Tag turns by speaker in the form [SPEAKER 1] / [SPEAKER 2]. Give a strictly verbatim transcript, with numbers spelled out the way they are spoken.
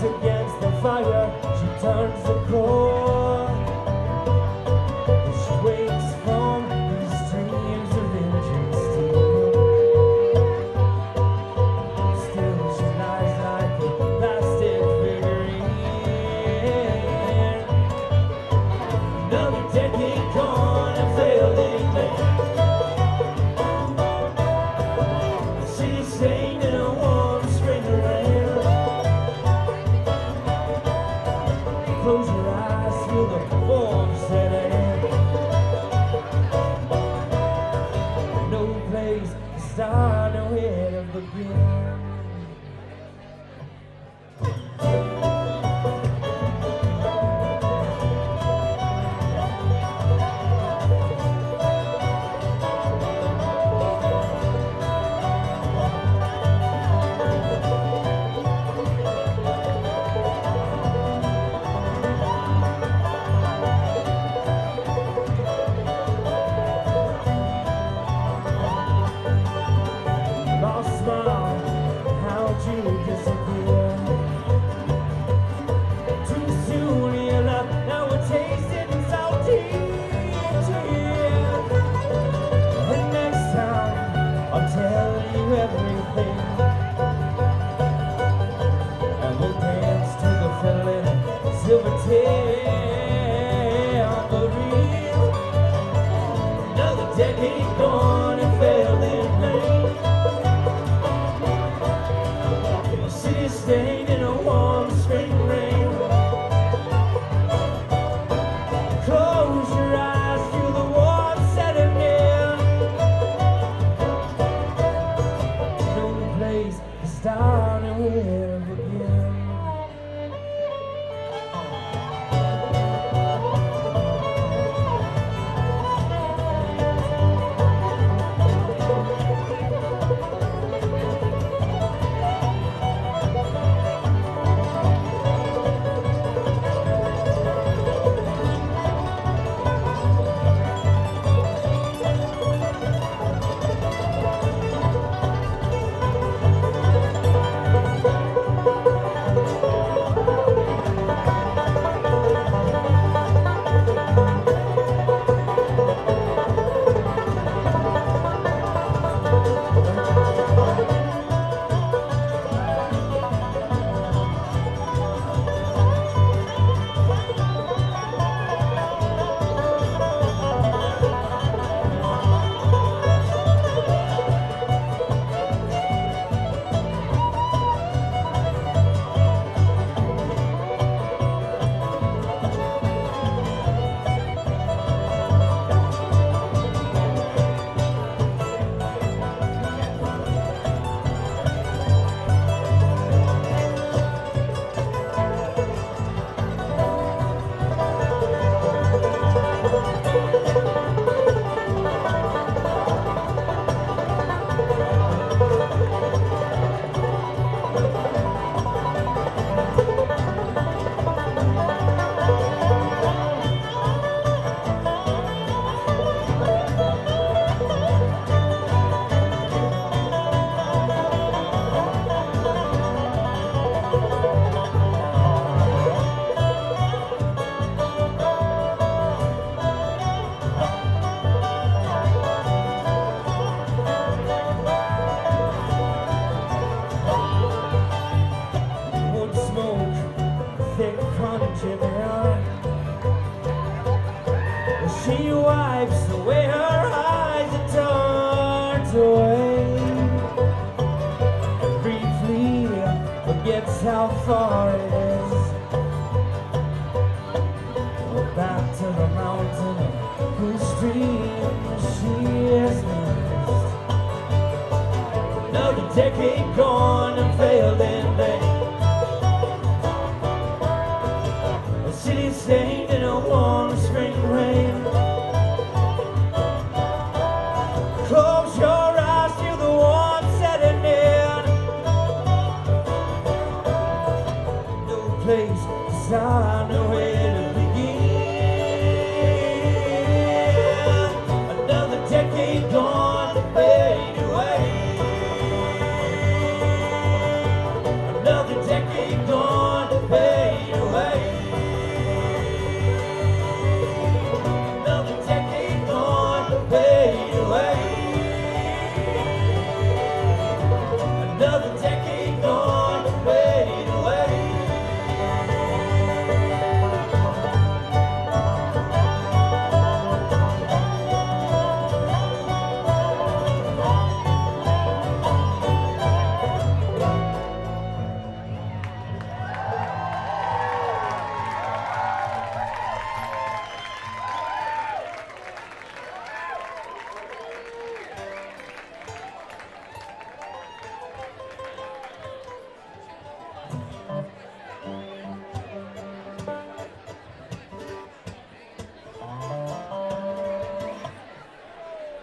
[SPEAKER 1] legs against the fire, she turns the core. She wakes from these dreams of engine steel. Still she lies like a plastic figurine. Another decade gone and failed in vain. She's staying in a warm spring rain. Close your eyes, feel the warm setting. No place to start, nowhere to begin. Lost smile, how'd you disappear? Too soon you left, now we're tasting salty tears. And next time, I'll tell you everything. And we'll dance to the fiddling silver tambourine. Another decade gone and failed in vain. She's staying in a warm spring rain. Close your eyes, feel the warmth setting in. No place to start and where to begin. Wood smoke, thick punching air. She wipes away her eyes and turns away. And briefly forgets how far it is. Back to the mountain whose stream she has missed. Another decade gone and failed in vain. A city stained in a warm spring rain. Close your eyes, feel the warmth setting in. No place to start, nowhere to begin.